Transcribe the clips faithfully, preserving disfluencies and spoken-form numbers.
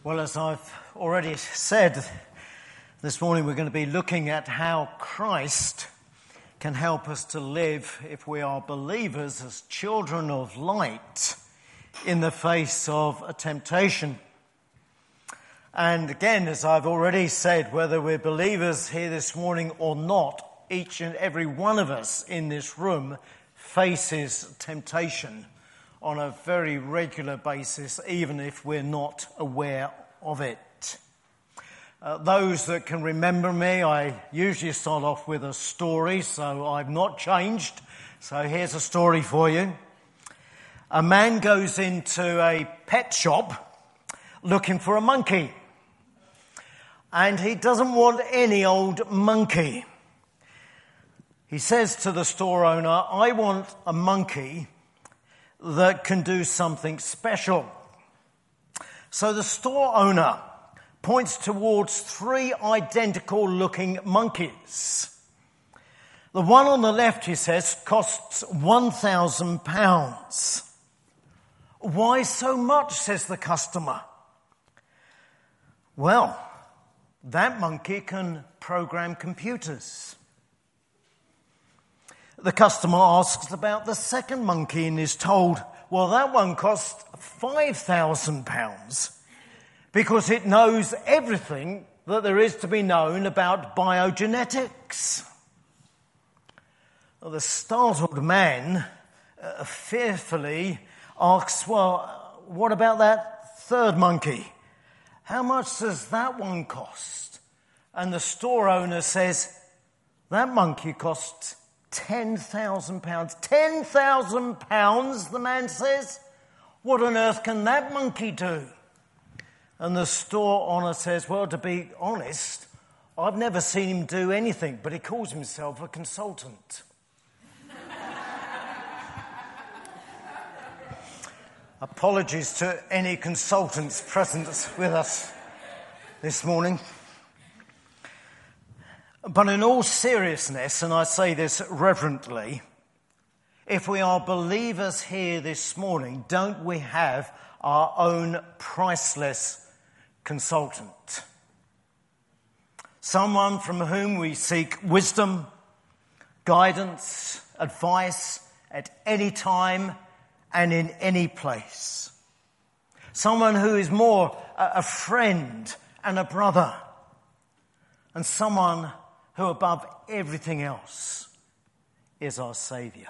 Well, as I've already said, this morning we're going to be looking at how Christ can help us to live, if we are believers, as children of light in the face of a temptation. And again, as I've already said, whether we're believers here this morning or not, each and every one of us in this room faces temptation on a very regular basis, even if we're not aware of it. Uh, those that can remember me, I usually start off with a story, so I've not changed. So here's a story for you. A man goes into a pet shop looking for a monkey. And he doesn't want any old monkey. He says to the store owner, I want a monkey that can do something special. So the store owner points towards three identical looking monkeys. The one on the left, he says, costs one thousand pounds. Why so much, says the customer. Well, that monkey can program computers. The customer asks about the second monkey and is told, well, that one costs five thousand pounds because it knows everything that there is to be known about biogenetics. Well, the startled man uh, fearfully asks, well, what about that third monkey? How much does that one cost? And the store owner says, that monkey costs ten thousand pounds. ten thousand pounds, the man says. What on earth can that monkey do? And the store owner says, well, to be honest, I've never seen him do anything, but he calls himself a consultant. Apologies to any consultants present with us this morning. But in all seriousness, and I say this reverently, if we are believers here this morning, don't we have our own priceless consultant? Someone from whom we seek wisdom, guidance, advice at any time and in any place. Someone who is more a friend and a brother, and someone who above everything else is our Saviour.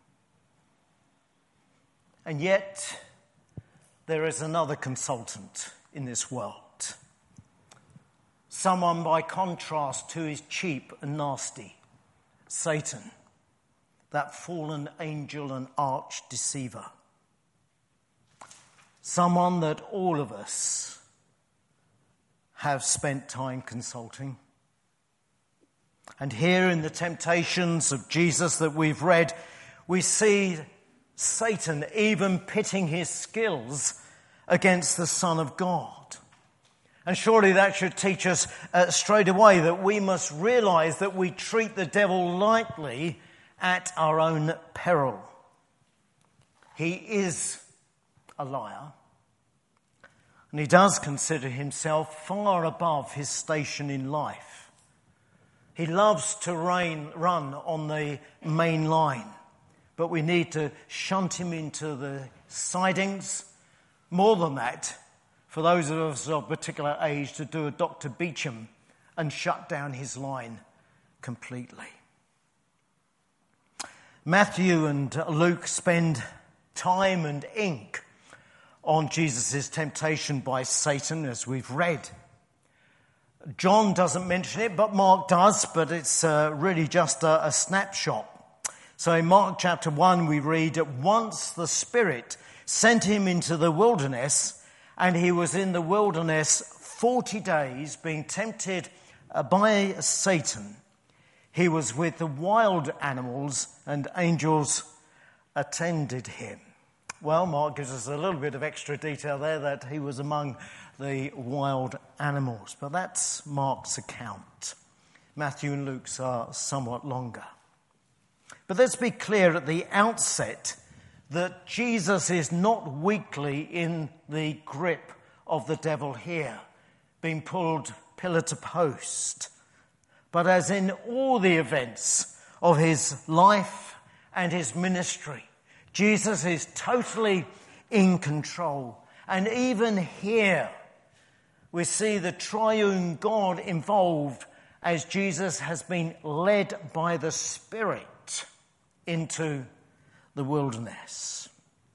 And yet, there is another consultant in this world. Someone by contrast who is cheap and nasty. Satan, that fallen angel and arch deceiver. Someone that all of us have spent time consulting. And here in the temptations of Jesus that we've read, we see Satan even pitting his skills against the Son of God. And surely that should teach us uh, straight away that we must realize that we treat the devil lightly at our own peril. He is a liar. And he does consider himself far above his station in life. He loves to rain, run on the main line, but we need to shunt him into the sidings. More than that, for those of us of particular age, to do a Doctor Beecham and shut down his line completely. Matthew and Luke spend time and ink on Jesus' temptation by Satan, as we've read. John doesn't mention it, but Mark does, but it's uh, really just a, a snapshot. So in Mark chapter one, we read, once the Spirit sent him into the wilderness, and he was in the wilderness forty days, being tempted uh, by Satan. He was with the wild animals, and angels attended him. Well, Mark gives us a little bit of extra detail there that he was among the wild animals. But that's Mark's account. Matthew and Luke's are somewhat longer. But let's be clear at the outset that Jesus is not weakly in the grip of the devil here, being pulled pillar to post. But as in all the events of his life and his ministry, Jesus is totally in control. And even here, we see the triune God involved as Jesus has been led by the Spirit into the wilderness.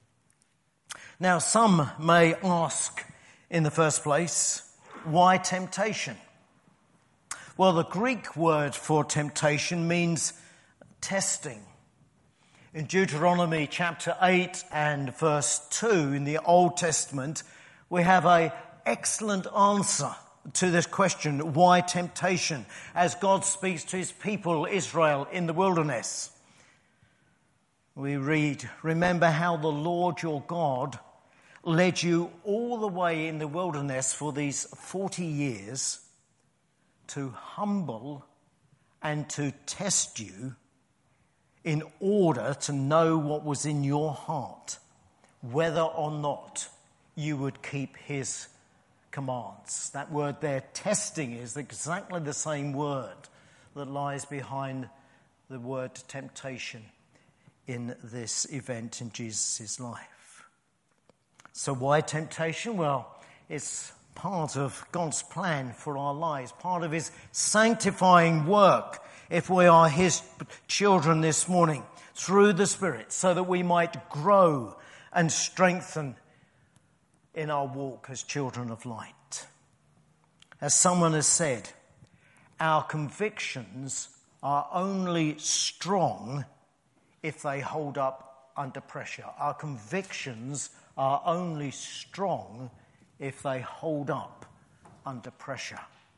Now, some may ask in the first place, why temptation? Well, the Greek word for temptation means testing. In Deuteronomy chapter eight and verse two in the Old Testament, we have an excellent answer to this question, why temptation, as God speaks to his people, Israel, in the wilderness. We read, remember how the Lord your God led you all the way in the wilderness for these forty years to humble and to test you in order to know what was in your heart, whether or not you would keep his commands. That word there, testing, is exactly the same word that lies behind the word temptation in this event in Jesus' life. So why temptation? Well, it's part of God's plan for our lives, part of his sanctifying work, if we are his children this morning, through the Spirit, so that we might grow and strengthen in our walk as children of light. As someone has said, our convictions are only strong if they hold up under pressure. Our convictions are only strong if they hold up under pressure.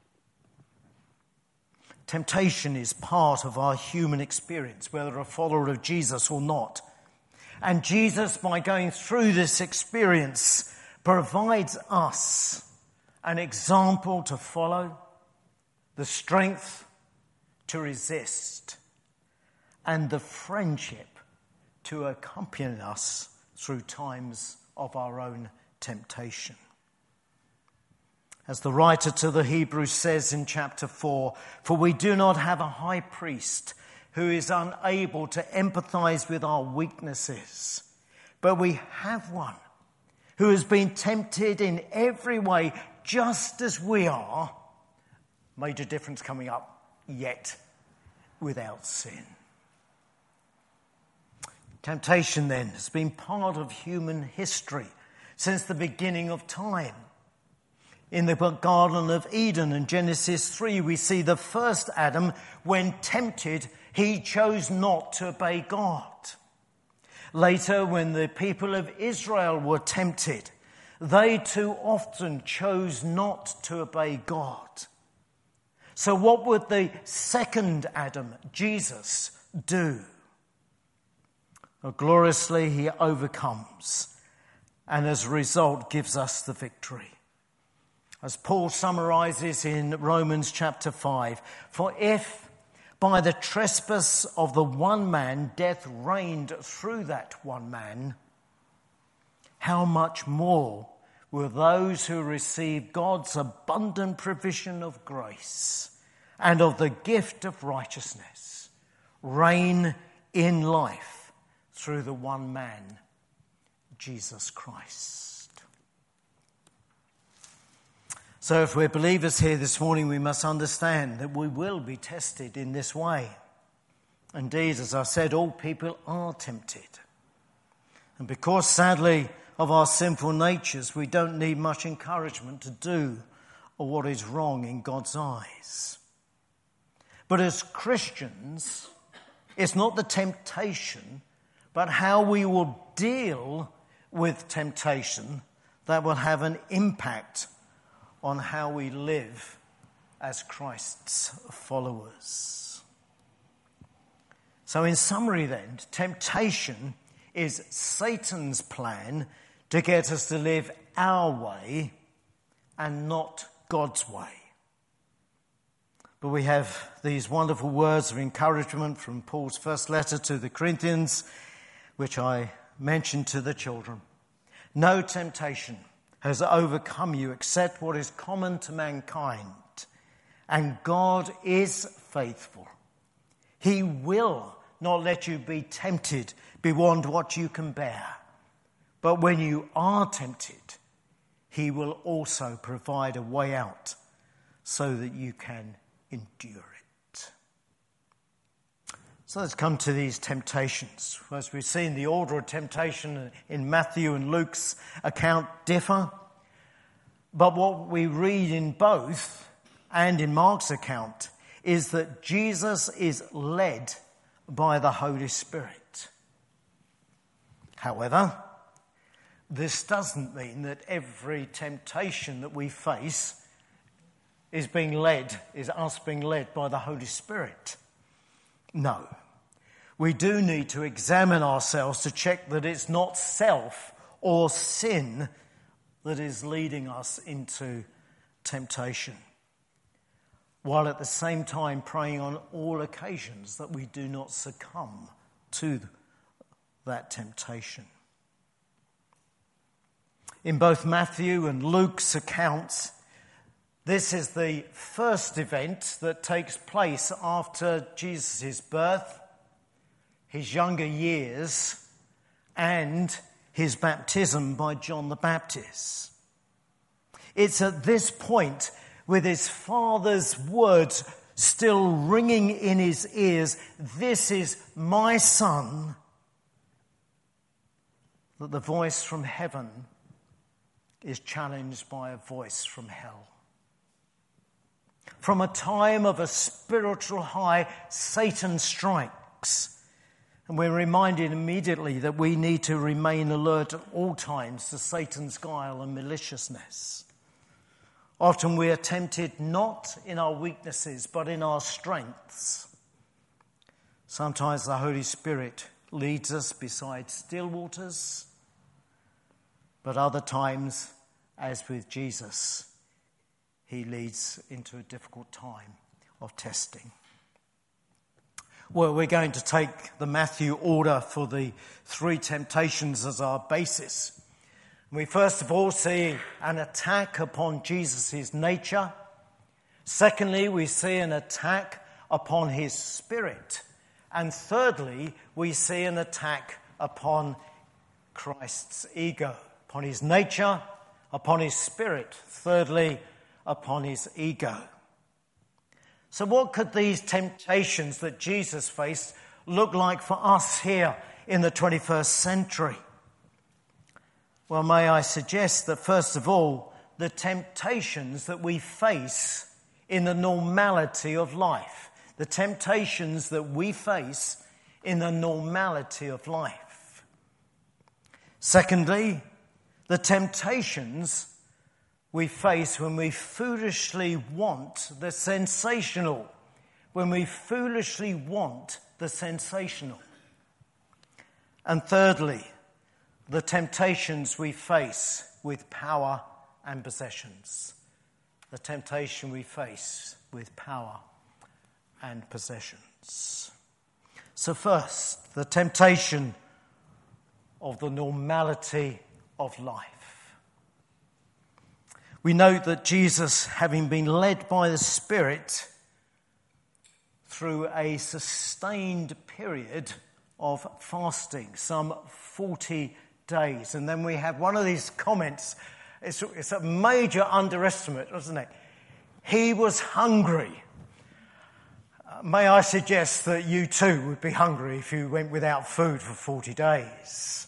Temptation is part of our human experience, whether a follower of Jesus or not. And Jesus, by going through this experience, provides us an example to follow, the strength to resist, and the friendship to accompany us through times of our own temptation. As the writer to the Hebrews says in chapter four, for we do not have a high priest who is unable to empathize with our weaknesses, but we have one who has been tempted in every way just as we are, major difference coming up, yet without sin. Temptation then has been part of human history since the beginning of time. In the Garden of Eden in Genesis three, we see the first Adam, when tempted, he chose not to obey God. Later, when the people of Israel were tempted, they too often chose not to obey God. So what would the second Adam, Jesus, do? Well, gloriously, he overcomes, and as a result gives us the victory. As Paul summarizes in Romans chapter five, for if by the trespass of the one man death reigned through that one man, how much more will those who receive God's abundant provision of grace and of the gift of righteousness reign in life through the one man, Jesus Christ. So if we're believers here this morning, we must understand that we will be tested in this way. Indeed, as I said, all people are tempted. And because, sadly, of our sinful natures, we don't need much encouragement to do what is wrong in God's eyes. But as Christians, it's not the temptation, but how we will deal with temptation that will have an impact on how we live as Christ's followers. So in summary then, temptation is Satan's plan to get us to live our way and not God's way. But we have these wonderful words of encouragement from Paul's first letter to the Corinthians, which I mentioned to the children. No temptation has overcome you except what is common to mankind. And God is faithful. He will not let you be tempted beyond what you can bear. But when you are tempted, he will also provide a way out so that you can endure it. So let's come to these temptations. As we've seen, the order of temptation in Matthew and Luke's account differ. But what we read in both and in Mark's account is that Jesus is led by the Holy Spirit. However, this doesn't mean that every temptation that we face is being led, is us being led by the Holy Spirit. No. We do need to examine ourselves to check that it's not self or sin that is leading us into temptation, while at the same time praying on all occasions that we do not succumb to that temptation. In both Matthew and Luke's accounts, this is the first event that takes place after Jesus' birth, his younger years, and his baptism by John the Baptist. It's at this point, with his father's words still ringing in his ears, "This is my son," that the voice from heaven is challenged by a voice from hell. From a time of a spiritual high, Satan strikes. And we're reminded immediately that we need to remain alert at all times to Satan's guile and maliciousness. Often we are tempted not in our weaknesses, but in our strengths. Sometimes the Holy Spirit leads us beside still waters, but other times, as with Jesus, he leads into a difficult time of testing. Well, we're going to take the Matthew order for the three temptations as our basis. We first of all see an attack upon Jesus' nature. Secondly, we see an attack upon his spirit. And thirdly, we see an attack upon Christ's ego, upon his nature, upon his spirit. Thirdly, upon his ego. So what could these temptations that Jesus faced look like for us here in the twenty-first century? Well, may I suggest that first of all, the temptations that we face in the normality of life. The temptations that we face in the normality of life. Secondly, the temptations we face when we foolishly want the sensational. When we foolishly want the sensational. And thirdly, the temptations we face with power and possessions. The temptation we face with power and possessions. So first, the temptation of the normality of life. We note that Jesus, having been led by the Spirit through a sustained period of fasting, some forty days. And then we have one of these comments, it's, it's a major underestimate, isn't it? He was hungry. Uh, may I suggest that you too would be hungry if you went without food for forty days.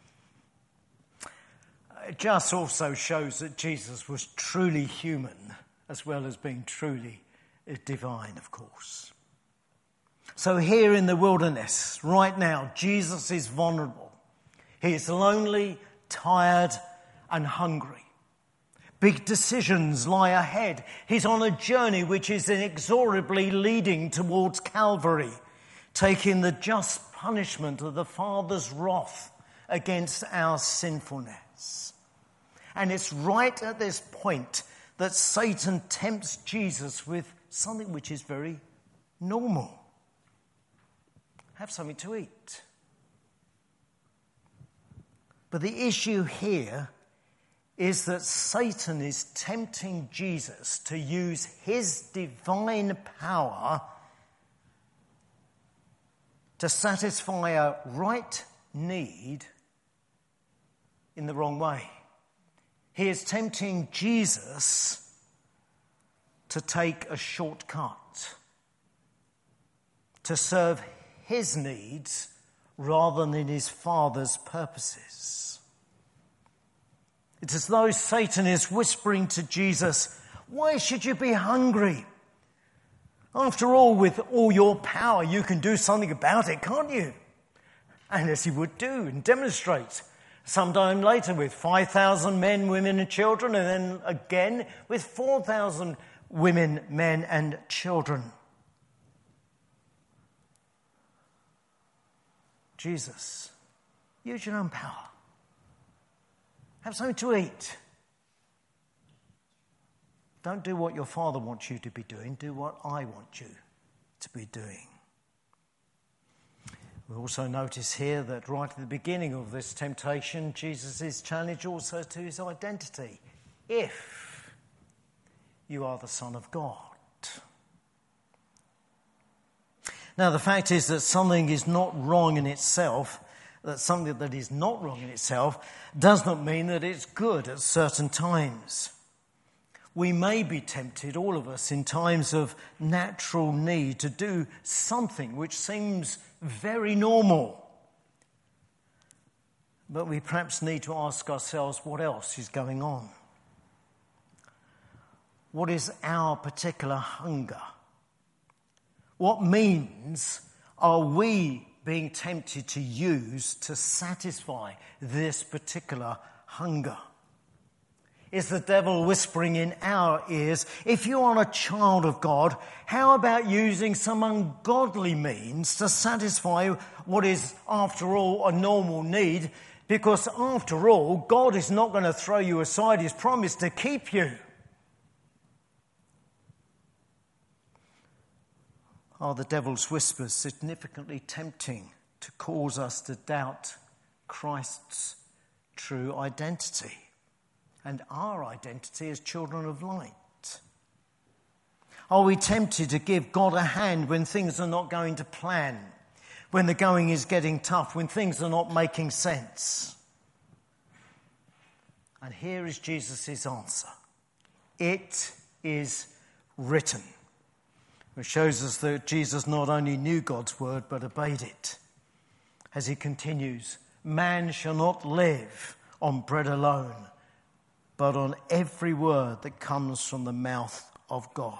It just also shows that Jesus was truly human as well as being truly divine, of course. So here in the wilderness, right now, Jesus is vulnerable. He is lonely, tired, and hungry. Big decisions lie ahead. He's on a journey which is inexorably leading towards Calvary, taking the just punishment of the Father's wrath against our sinfulness. And it's right at this point that Satan tempts Jesus with something which is very normal. Have something to eat. But the issue here is that Satan is tempting Jesus to use his divine power to satisfy a right need in the wrong way. He is tempting Jesus to take a shortcut, to serve his needs rather than his Father's purposes. It's as though Satan is whispering to Jesus, why should you be hungry? After all, with all your power, you can do something about it, can't you? And as he would do and demonstrate sometime later with five thousand men, women and children, and then again with four thousand women, men and children. Jesus, use your own power. Have something to eat. Don't do what your Father wants you to be doing. Do what I want you to be doing. We also notice here that right at the beginning of this temptation, Jesus is challenged also to his identity. If you are the Son of God. Now, the fact is that something is not wrong in itself, that something that is not wrong in itself does not mean that it's good at certain times. We may be tempted, all of us, in times of natural need to do something which seems very normal. But we perhaps need to ask ourselves what else is going on. What is our particular hunger? What means are we being tempted to use to satisfy this particular hunger? Is the devil whispering in our ears, if you are a child of God, how about using some ungodly means to satisfy what is, after all, a normal need? Because, after all, God is not going to throw you aside his promise to keep you. Are the devil's whispers significantly tempting to cause us to doubt Christ's true identity and our identity as children of light? Are we tempted to give God a hand when things are not going to plan, when the going is getting tough, when things are not making sense? And here is Jesus' answer. It is written. Which shows us that Jesus not only knew God's word, but obeyed it. As he continues, man shall not live on bread alone, but on every word that comes from the mouth of God.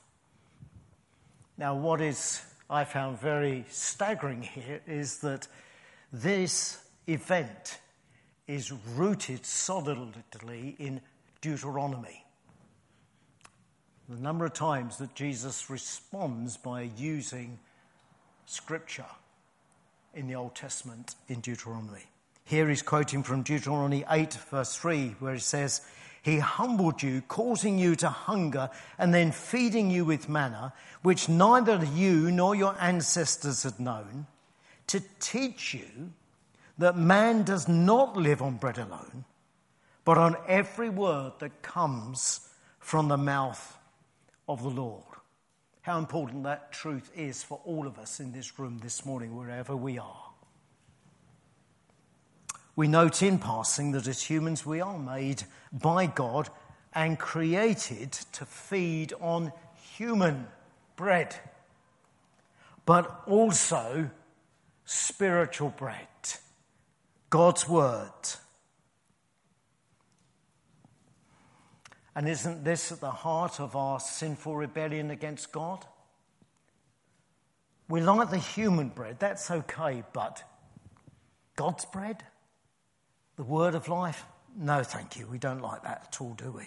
Now, what is I found very staggering here is that this event is rooted solidly in Deuteronomy. The number of times that Jesus responds by using scripture in the Old Testament in Deuteronomy. Here he's quoting from Deuteronomy eight, verse three, where it says, he humbled you, causing you to hunger, and then feeding you with manna, which neither you nor your ancestors had known, to teach you that man does not live on bread alone, but on every word that comes from the mouth of the Lord. How important that truth is for all of us in this room this morning, wherever we are. We note in passing that as humans we are made by God and created to feed on human bread, but also spiritual bread, God's word. And isn't this at the heart of our sinful rebellion against God? We like the human bread, that's okay, but God's bread? The word of life? No, thank you, we don't like that at all, do we?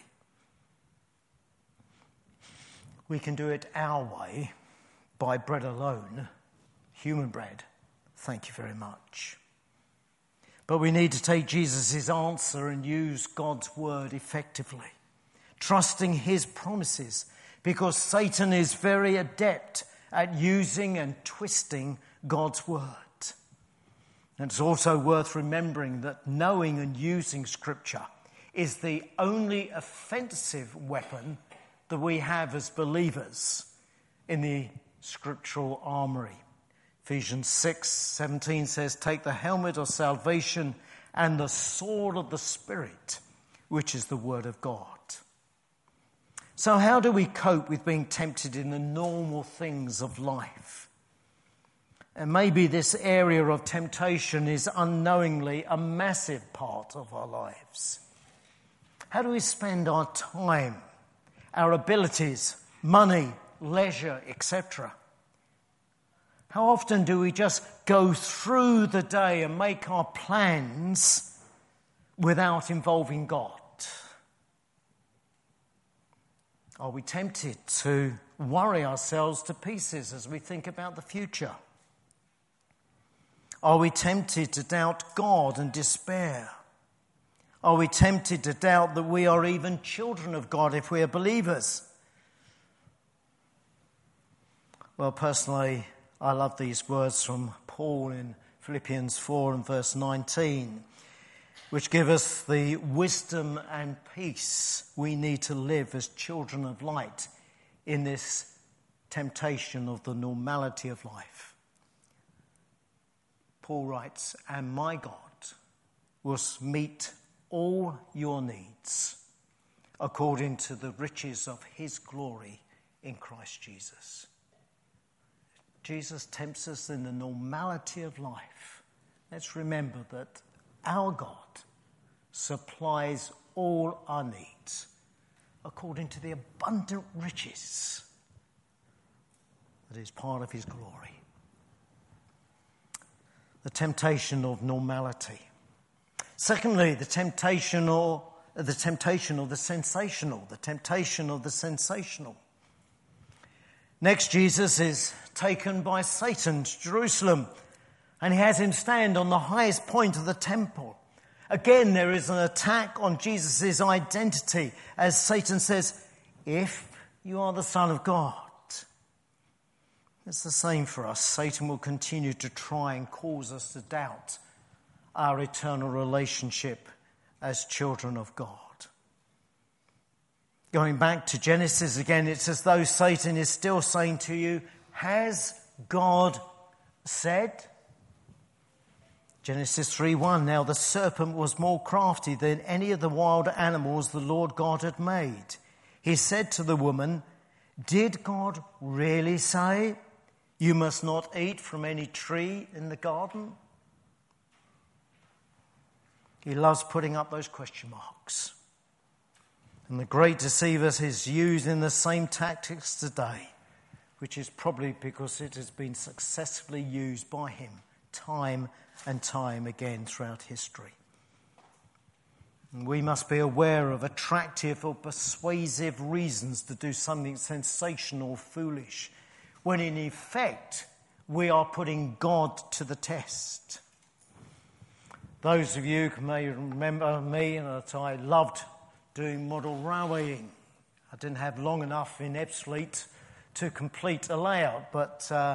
We can do it our way, by bread alone, human bread. Thank you very much. But we need to take Jesus' answer and use God's word effectively, trusting his promises, because Satan is very adept at using and twisting God's word. And it's also worth remembering that knowing and using Scripture is the only offensive weapon that we have as believers in the scriptural armory. Ephesians six seventeen says, take the helmet of salvation and the sword of the Spirit, which is the word of God. So how do we cope with being tempted in the normal things of life? And maybe this area of temptation is unknowingly a massive part of our lives. How do we spend our time, our abilities, money, leisure, et cetera? How often do we just go through the day and make our plans without involving God? Are we tempted to worry ourselves to pieces as we think about the future? Are we tempted to doubt God and despair? Are we tempted to doubt that we are even children of God if we are believers? Well, personally, I love these words from Paul in Philippians four and verse nineteen, which give us the wisdom and peace we need to live as children of light in this temptation of the normality of life. Paul writes, and my God will meet all your needs according to the riches of his glory in Christ Jesus. Jesus tempts us in the normality of life. Let's remember that our God supplies all our needs according to the abundant riches that is part of his glory. The temptation of normality. Secondly, the temptation or the temptation of the sensational, the temptation of the sensational. Next, Jesus is taken by Satan to Jerusalem, and he has him stand on the highest point of the temple. Again, there is an attack on Jesus' identity as Satan says, if you are the Son of God. It's the same for us. Satan will continue to try and cause us to doubt our eternal relationship as children of God. Going back to Genesis again, it's as though Satan is still saying to you, has God said? Genesis three one, now the serpent was more crafty than any of the wild animals the Lord God had made. He said to the woman, did God really say, you must not eat from any tree in the garden? He loves putting up those question marks. And the great deceiver is used in the same tactics today, which is probably because it has been successfully used by him time and time again throughout history. And we must be aware of attractive or persuasive reasons to do something sensational or foolish, when in effect we are putting God to the test. Those of you who may remember me that I loved doing model railwaying. I didn't have long enough in Ebbsfleet to complete a layout, but uh,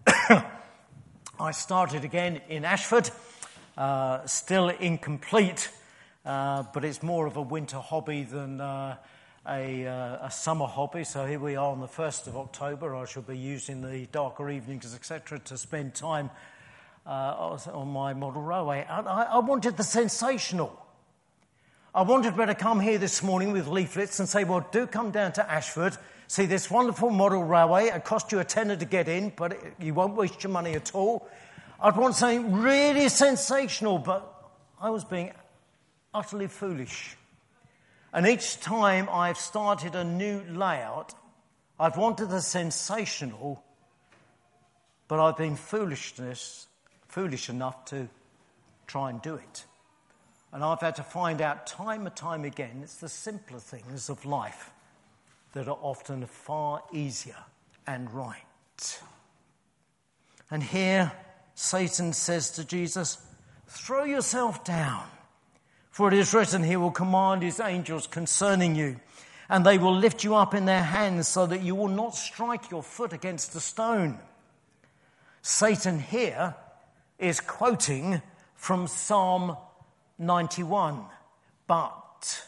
I started again in Ashford, uh, still incomplete, uh, but it's more of a winter hobby than uh, a, uh, a summer hobby. So here we are on the first of October. I shall be using the darker evenings, et cetera, to spend time uh, on my model railway. And I, I wanted the sensational. I wanted to come here this morning with leaflets and say, well, do come down to Ashford, see this wonderful model railway. It cost you a tenner to get in, but it, you won't waste your money at all. I'd want something really sensational, but I was being utterly foolish. And each time I've started a new layout, I've wanted the sensational, but I've been foolishness, foolish enough to try and do it. And I've had to find out time and time again, it's the simpler things of life that are often far easier and right. And here Satan says to Jesus, throw yourself down, for it is written, he will command his angels concerning you, and they will lift you up in their hands so that you will not strike your foot against a stone. Satan here is quoting from Psalm ninety-one, but but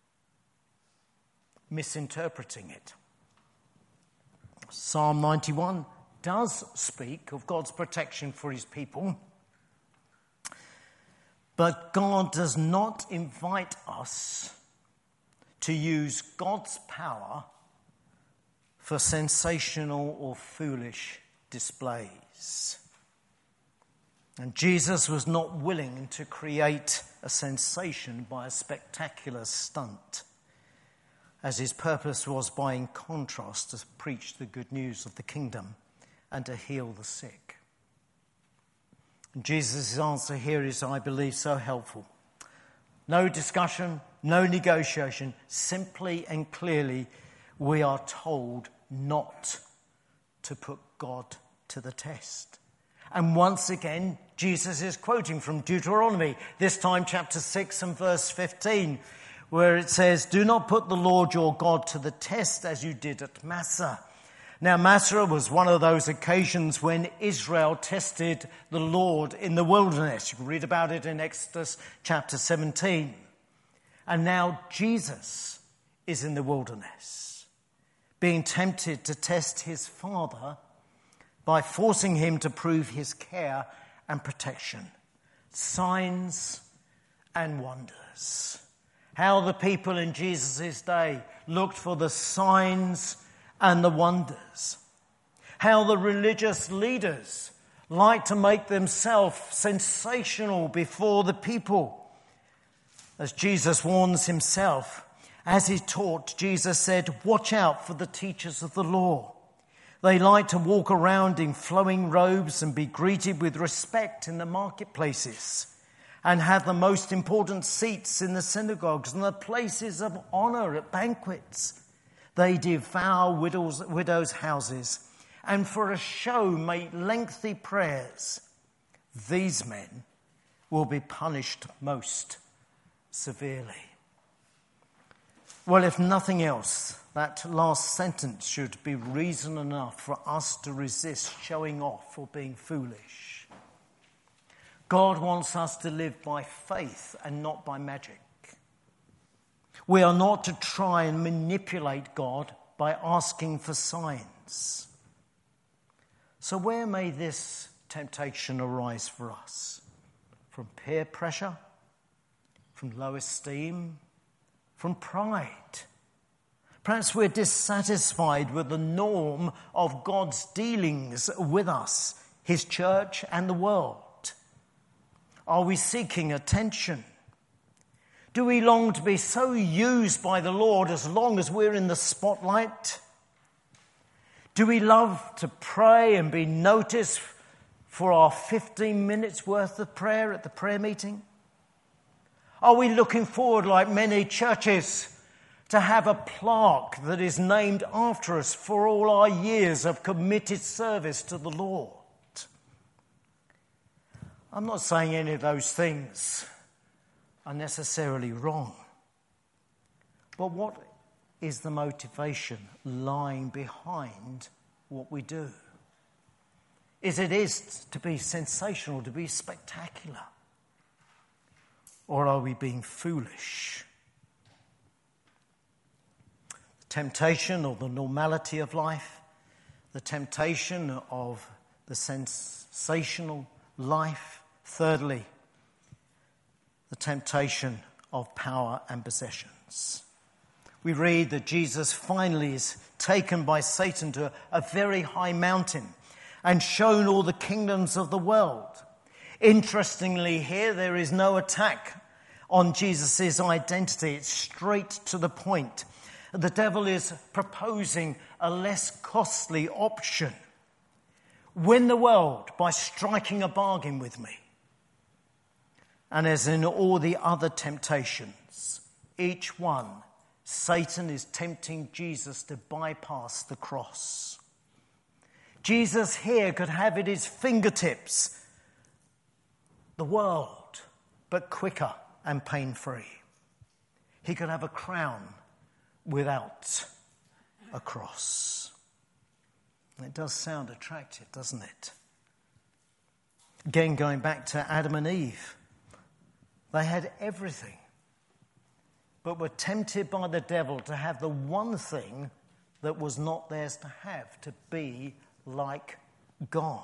misinterpreting it. Psalm ninety-one does speak of God's protection for his people, but God does not invite us to use God's power for sensational or foolish displays. And Jesus was not willing to create a sensation by a spectacular stunt, as his purpose was, by in contrast, to preach the good news of the kingdom and to heal the sick. And Jesus' answer here is, I believe, so helpful. No discussion, no negotiation, simply and clearly we are told not to put God to the test. And once again, Jesus is quoting from Deuteronomy, this time chapter six and verse fifteen, where it says, do not put the Lord your God to the test as you did at Massah. Now, Massah was one of those occasions when Israel tested the Lord in the wilderness. You can read about it in Exodus chapter seventeen. And now Jesus is in the wilderness, being tempted to test his Father by forcing him to prove his care and protection. Signs and wonders. How the people in Jesus' day looked for the signs and the wonders. How the religious leaders liked to make themselves sensational before the people. As Jesus warns himself, as he taught, Jesus said, watch out for the teachers of the law. They like to walk around in flowing robes and be greeted with respect in the marketplaces and have the most important seats in the synagogues and the places of honor at banquets. They devour widows, widows' houses and for a show make lengthy prayers. These men will be punished most severely. Well, if nothing else, that last sentence should be reason enough for us to resist showing off or being foolish. God wants us to live by faith and not by magic. We are not to try and manipulate God by asking for signs. So where may this temptation arise for us? From peer pressure? From low esteem? From pride? Perhaps we're dissatisfied with the norm of God's dealings with us, his church and the world. Are we seeking attention? Do we long to be so used by the Lord as long as we're in the spotlight? Do we love to pray and be noticed for our fifteen minutes worth of prayer at the prayer meeting? Are we looking forward, like many churches, to have a plaque that is named after us for all our years of committed service to the Lord? I'm not saying any of those things are necessarily wrong. But what is the motivation lying behind what we do? Is it is to be sensational, to be spectacular? Or are we being foolish? The temptation or the normality of life, the temptation of the sensational life. Thirdly, the temptation of power and possessions. We read that Jesus finally is taken by Satan to a very high mountain and shown all the kingdoms of the world. Interestingly, here there is no attack on Jesus' identity. It's straight to the point. The devil is proposing a less costly option. Win the world by striking a bargain with me. And as in all the other temptations, each one, Satan is tempting Jesus to bypass the cross. Jesus here could have at his fingertips the world, but quicker and pain-free. He could have a crown without a cross. And it does sound attractive, doesn't it? Again, going back to Adam and Eve, they had everything. but were tempted by the devil to have the one thing that was not theirs to have, to be like God.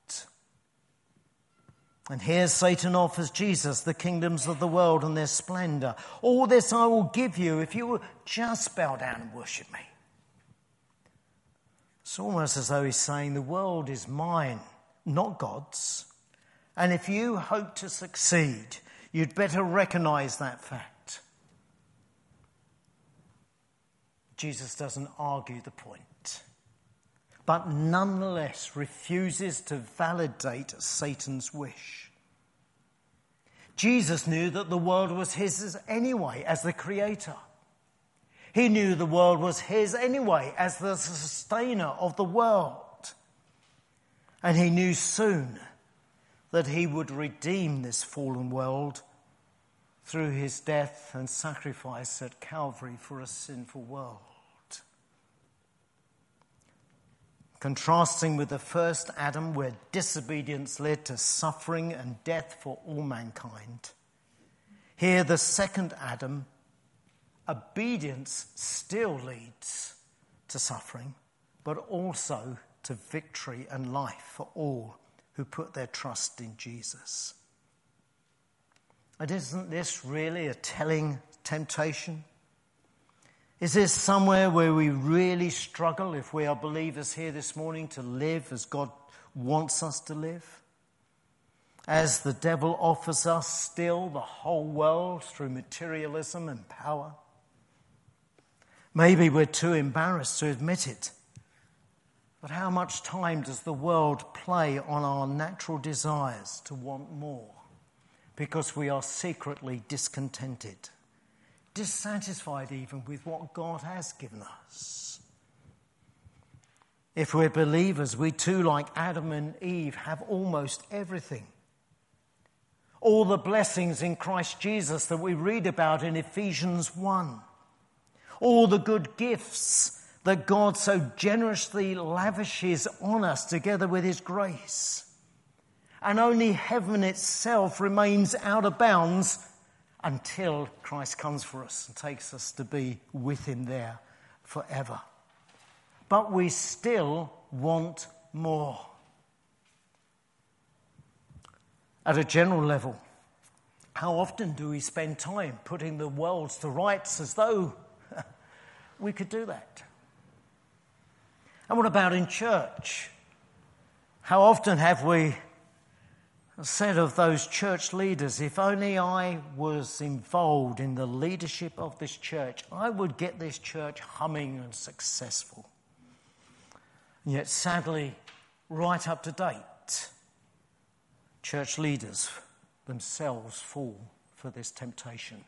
And here Satan offers Jesus the kingdoms of the world and their splendor. All this I will give you if you will just bow down and worship me. It's almost as though he's saying the world is mine, not God's. And if you hope to succeed, you'd better recognize that fact. Jesus doesn't argue the point, but nonetheless refuses to validate Satan's wish. Jesus knew that the world was his anyway as the creator. He knew the world was his anyway as the sustainer of the world. And he knew soon that he would redeem this fallen world through his death and sacrifice at Calvary for a sinful world. Contrasting with the first Adam, where disobedience led to suffering and death for all mankind, here the second Adam, obedience still leads to suffering, but also to victory and life for all who put their trust in Jesus. And isn't this really a telling temptation? Is this somewhere where we really struggle, if we are believers here this morning, to live as God wants us to live? As the devil offers us still the whole world through materialism and power? Maybe we're too embarrassed to admit it. But how much time does the world play on our natural desires to want more? Because we are secretly discontented, dissatisfied even with what God has given us. If we're believers, we too, like Adam and Eve, have almost everything. All the blessings in Christ Jesus that we read about in Ephesians one. All the good gifts that God so generously lavishes on us together with his grace. And only heaven itself remains out of bounds until Christ comes for us and takes us to be with him there forever. But we still want more. At a general level, how often do we spend time putting the world to rights as though we could do that? And what about in church? How often have we said of those church leaders, if only I was involved in the leadership of this church, I would get this church humming and successful. And yet sadly, right up to date, church leaders themselves fall for this temptation.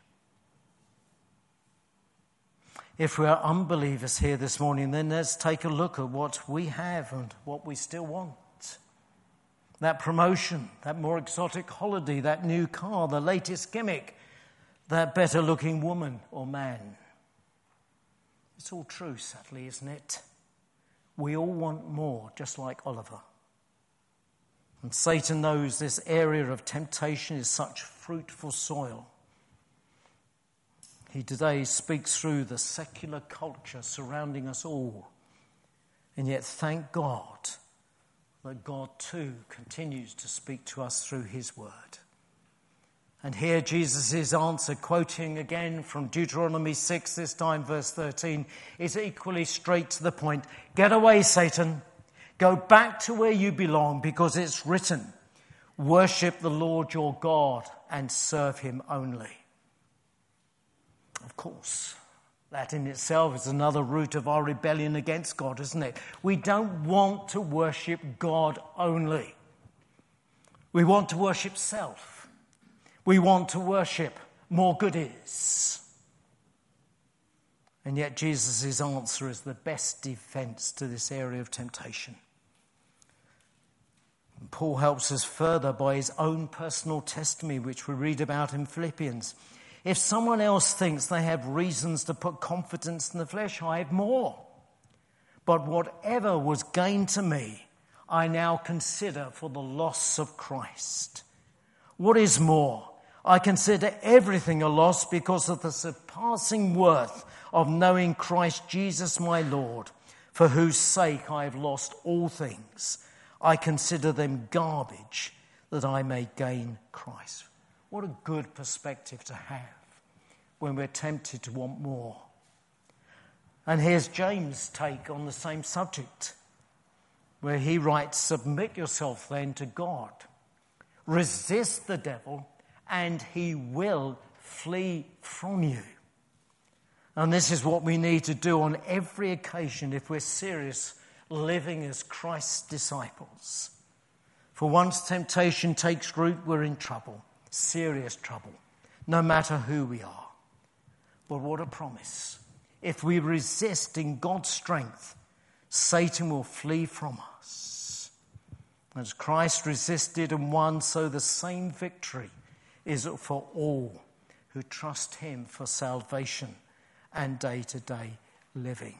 If we are unbelievers here this morning, then let's take a look at what we have and what we still want. That promotion, that more exotic holiday, that new car, the latest gimmick, that better looking woman or man. It's all true, sadly, isn't it? We all want more, just like Oliver. And Satan knows this area of temptation is such fruitful soil. He today speaks through the secular culture surrounding us all. And yet, thank God that God too continues to speak to us through his word. And here Jesus' answer, quoting again from Deuteronomy six, this time verse thirteen, is equally straight to the point. Get away, Satan. Go back to where you belong, because it's written, worship the Lord your God and serve him only. Of course, that in itself is another root of our rebellion against God, isn't it? We don't want to worship God only. We want to worship self. We want to worship more goodies. And yet Jesus' answer is the best defense to this area of temptation. And Paul helps us further by his own personal testimony, which we read about in Philippians. If someone else thinks they have reasons to put confidence in the flesh, I have more. But whatever was gained to me, I now consider for the loss of Christ. What is more, I consider everything a loss because of the surpassing worth of knowing Christ Jesus my Lord, for whose sake I have lost all things. I consider them garbage that I may gain Christ. What a good perspective to have when we're tempted to want more. And here's James' take on the same subject, where he writes, submit yourself then to God. Resist the devil and he will flee from you. And this is what we need to do on every occasion if we're serious living as Christ's disciples. For once temptation takes root, we're in trouble, serious trouble, no matter who we are. But what a promise. If we resist in God's strength, Satan will flee from us. As Christ resisted and won, so the same victory is for all who trust him for salvation and day-to-day living.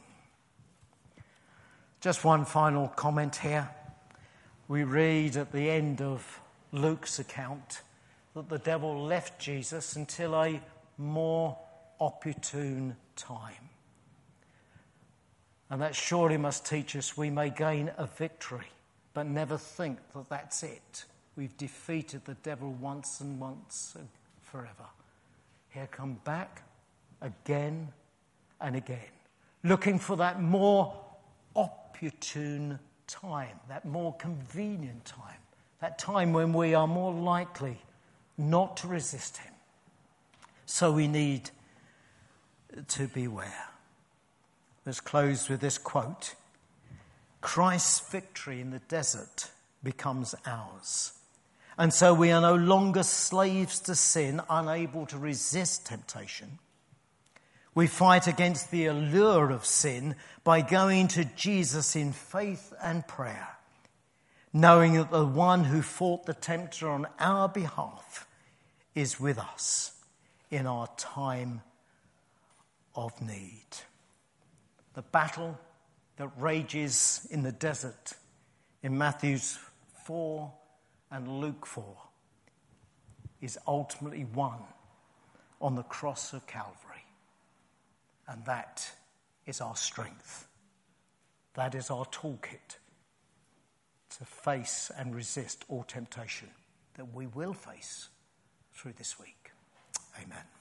Just one final comment here. We read at the end of Luke's account that the devil left Jesus until a more opportune time. And that surely must teach us we may gain a victory, but never think that that's it. We've defeated the devil once and once and forever. He'll come back again and again, looking for that more opportune time, that more convenient time, that time when we are more likely not to resist him. So we need to beware. Let's close with this quote. Christ's victory in the desert becomes ours. And so we are no longer slaves to sin, unable to resist temptation. We fight against the allure of sin by going to Jesus in faith and prayer, knowing that the one who fought the tempter on our behalf is with us in our time of need. The battle that rages in the desert in Matthew four and Luke four is ultimately won on the cross of Calvary. And that is our strength. That is our toolkit to face and resist all temptation that we will face through this week. Amen.